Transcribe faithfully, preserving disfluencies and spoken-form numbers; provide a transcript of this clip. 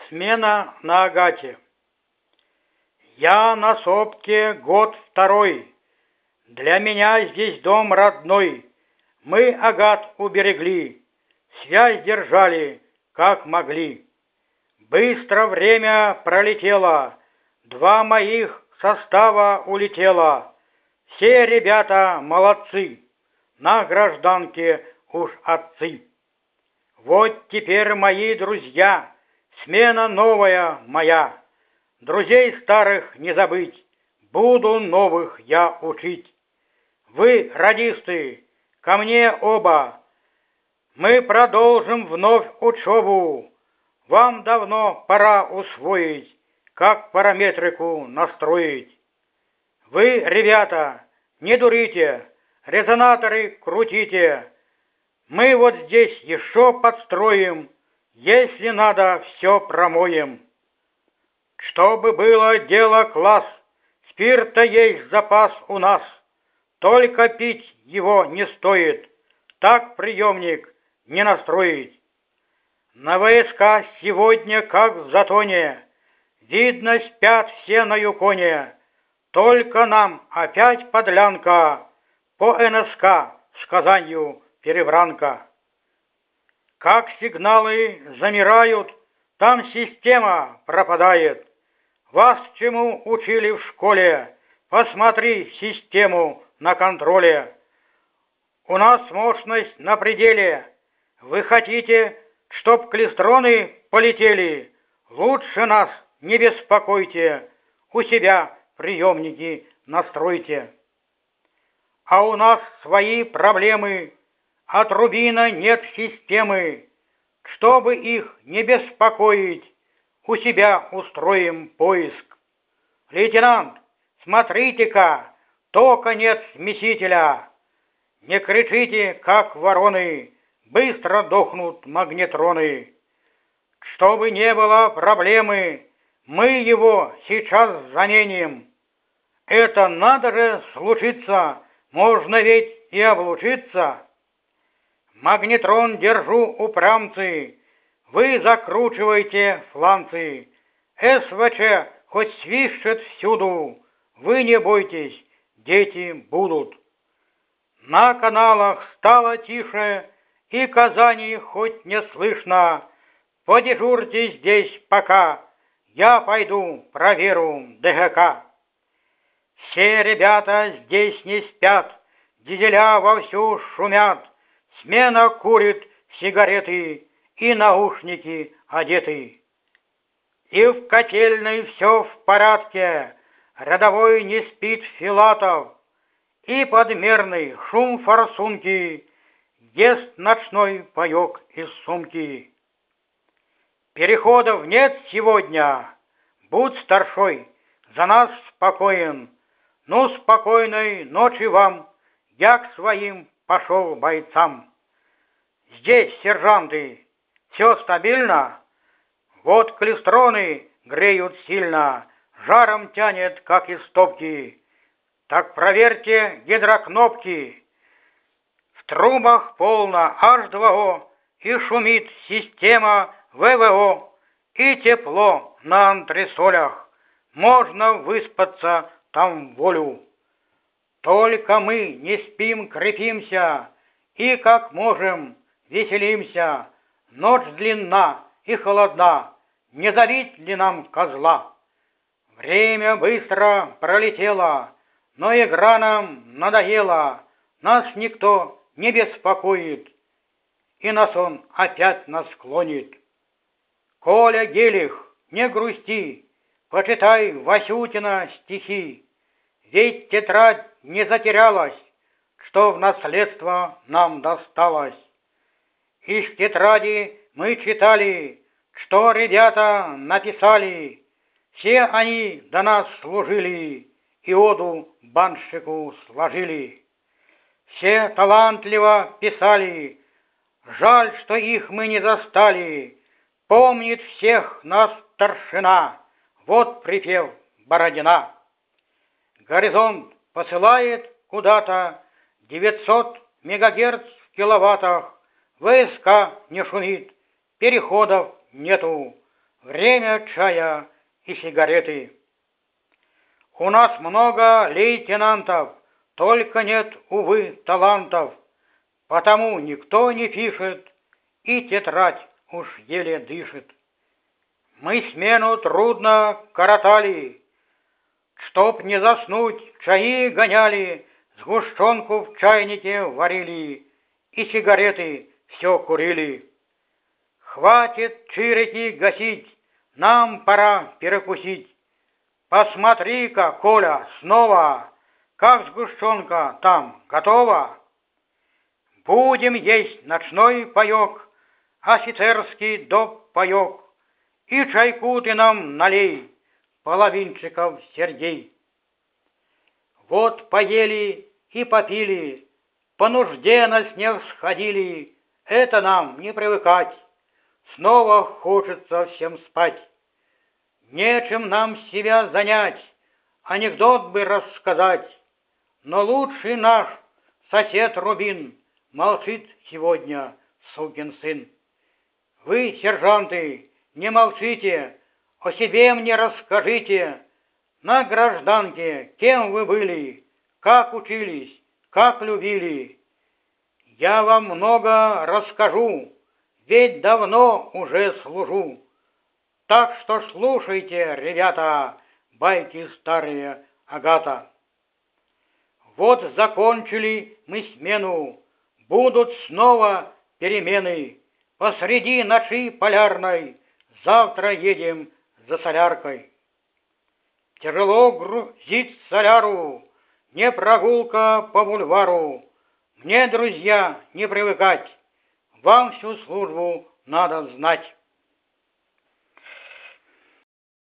Смена на Агате. Я на сопке год второй, для меня здесь дом родной. Мы Агат уберегли, связь держали, как могли. Быстро время пролетело, два моих состава улетело. Все ребята молодцы, на гражданке уж отцы. Вот теперь, мои друзья, смена новая моя. Друзей старых не забыть, буду новых я учить. Вы, радисты, ко мне оба, мы продолжим вновь учебу. Вам давно пора усвоить, как параметрику настроить. Вы, ребята, не дурите, резонаторы крутите. Мы вот здесь еще подстроим, если надо, все промоем. Чтобы было дело класс, спирта есть запас у нас, только пить его не стоит, так приемник не настроить. На войска сегодня, как в затоне, видно, спят все на Юконе, только нам опять подлянка, по эн эс ка с Казанью перебранка. Как сигналы замирают, там система пропадает. Вас чему учили в школе? Посмотри систему на контроле. У нас мощность на пределе. Вы хотите, чтоб клистроны полетели? Лучше нас не беспокойте. У себя приемники настройте. А у нас свои проблемы. От рубина нет системы. Чтобы их не беспокоить, у себя устроим поиск. Лейтенант, смотрите-ка, тока нет смесителя. Не кричите, как вороны, быстро дохнут магнетроны. Чтобы не было проблемы, мы его сейчас заменим. Это надо же случиться, можно ведь и облучиться. Магнетрон держу, упрямцы, вы закручиваете фланцы. эс вэ че хоть свищет всюду, вы не бойтесь, дети будут. На каналах стало тише, и Казани хоть не слышно. Подежурьте здесь пока, я пойду проверю дэ гэ ка. Все ребята здесь не спят, дизеля вовсю шумят. Смена курит сигареты и наушники одеты. И в котельной все в порядке, рядовой не спит Филатов, и подмерный шум форсунки ест ночной паек из сумки. Переходов нет сегодня, будь старшой, за нас спокоен. Ну, спокойной ночи вам, я к своим пошел бойцам. Здесь, сержанты, все стабильно? Вот клистроны греют сильно, жаром тянет, как из топки. Так проверьте гидрокнопки. В трубах полно аш два о, и шумит система вэ вэ о, и тепло на антресолях. Можно выспаться там в волю. Только мы не спим, крепимся, и как можем веселимся. Ночь длинна и холодна, не давить ли нам козла? Время быстро пролетело, но игра нам надоела. Нас никто не беспокоит, и на сон опять нас склонит. Коля Гелих, не грусти, почитай Васютина стихи. Ведь тетрадь не затерялась, что в наследство нам досталось. Из тетради мы читали, что ребята написали. Все они до нас служили и оду банщику сложили. Все талантливо писали, жаль, что их мы не застали. Помнит всех нас старшина, вот припев Бородина. Горизонт посылает куда-то девятьсот мегагерц в киловаттах. вэ эс ка не шумит, переходов нету. время чая и сигареты. У нас много лейтенантов, только нет, увы, талантов, потому никто не пишет, и тетрадь уж еле дышит. Мы смену трудно коротали, чтоб не заснуть, чаи гоняли, сгущенку в чайнике варили и сигареты все курили. Хватит чирики гасить, нам пора перекусить. Посмотри-ка, Коля, снова, как сгущенка там готова. Будем есть ночной паек, офицерский доп. Паек, и чайку ты нам налей, половинчиков Сергей. Вот поели и попили, по нужде на снег сходили, это нам не привыкать, снова хочется всем спать. Нечем нам себя занять, анекдот бы рассказать, но лучший наш сосед Рубин молчит сегодня, сукин сын. Вы, сержанты, не молчите, о себе мне расскажите. На гражданке кем вы были, как учились, как любили? Я вам много расскажу, ведь давно уже служу. Так что слушайте, ребята, байки старые Агата. Вот закончили мы смену, будут снова перемены. Посреди ночи полярной завтра едем за соляркой. Тяжело грузить соляру, не прогулка по бульвару. Мне, друзья, не привыкать, вам всю службу надо знать.